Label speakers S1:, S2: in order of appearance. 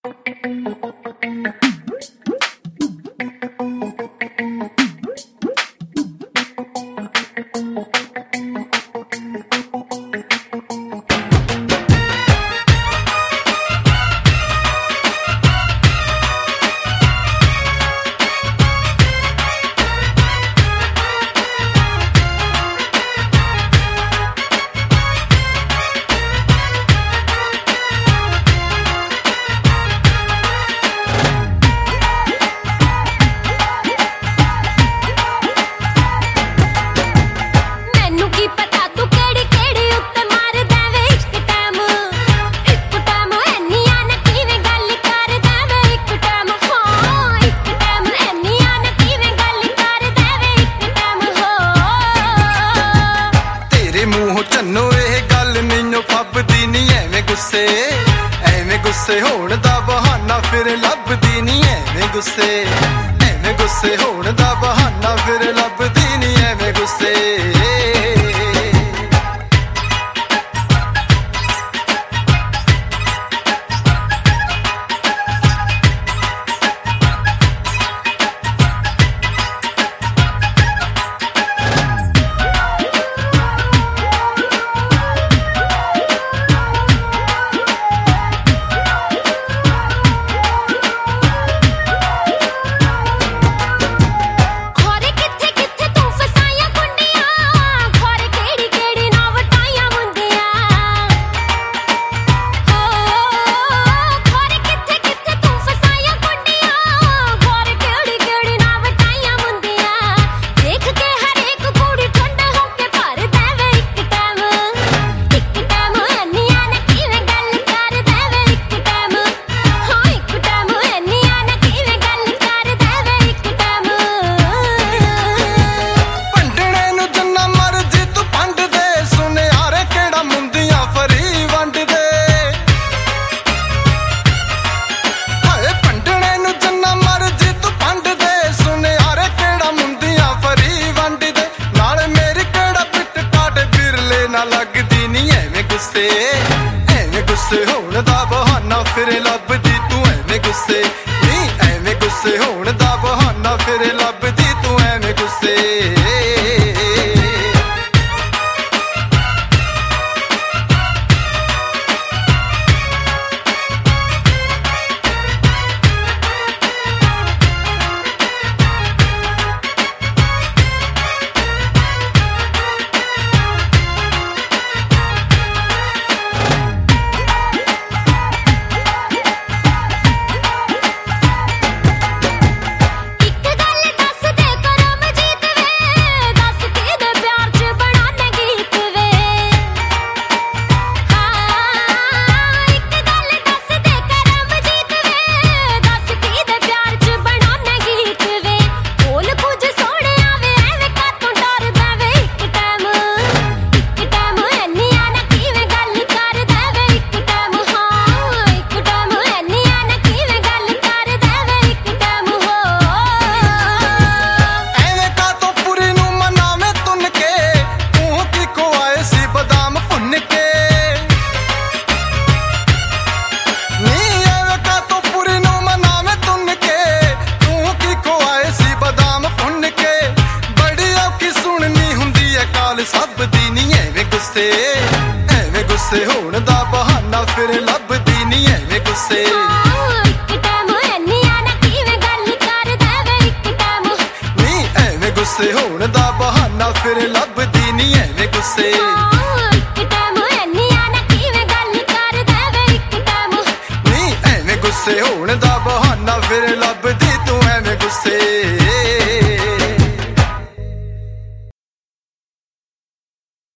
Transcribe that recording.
S1: ਐਵੇਂ ਗੁੱਸੇ ਹੋਣ ਦਾ ਬਹਾਨਾ ਫਿਰ ਲੱਭਦੀ ਨੀ ਐਵੇਂ ਗੁੱਸੇ ਹੋਣ ਦਾ ਬਹਾਨਾ ਫਿਰ ਲੱਭਦੀ ਨੀ ਐਵੇਂ ਗੁੱਸੇ ਐਵੇਂ ਗੁੱਸੇ ਹੋਣ ਦਾ ਬਹਾਨਾ ਫਿਰ ਲੱਭਦੀ ਤੂੰ ਐਵੇਂ ਗੁੱਸੇ ਨੀ ਐਵੇਂ ਗੁੱਸੇ ਹੋਣ ਦਾ ਬਹਾਨਾ ਫਿਰ ਲੱਭਦੀ ਤੂੰ ਐਵੇਂ ਗੁੱਸੇ ਐਵੇਂ ਗੁੱਸੇ ਹੋਣ ਦਾ ਬਹਾਨਾ ਫਿਰ ਲੱਭਦੀ ਨੀ ਐਵੇਂ ਗੁੱਸੇ ਇੱਕ ਟਾਈਮ ਐਨੀਆਂ ਨਾ ਕਿਵੇਂ ਗੱਲ ਕਰਦਾ ਵੇ ਇੱਕ ਟਾਈਮ ਨੀ ਐਵੇਂ ਗੁੱਸੇ ਹੋਣ ਦਾ ਬਹਾਨਾ ਫਿਰ ਲੱਭਦੀ ਨੀ ਐਵੇਂ ਗੁੱਸੇ ਇੱਕ ਟਾਈਮ ਐਨੀਆਂ ਨਾ ਕਿਵੇਂ ਗੱਲ ਕਰਦਾ ਵੇ ਇੱਕ ਟਾਈਮ ਨੀ ਐਵੇਂ ਗੁੱਸੇ ਹੋਣ ਦਾ ਬਹਾਨਾ ਫਿਰ ਲੱਭਦੀ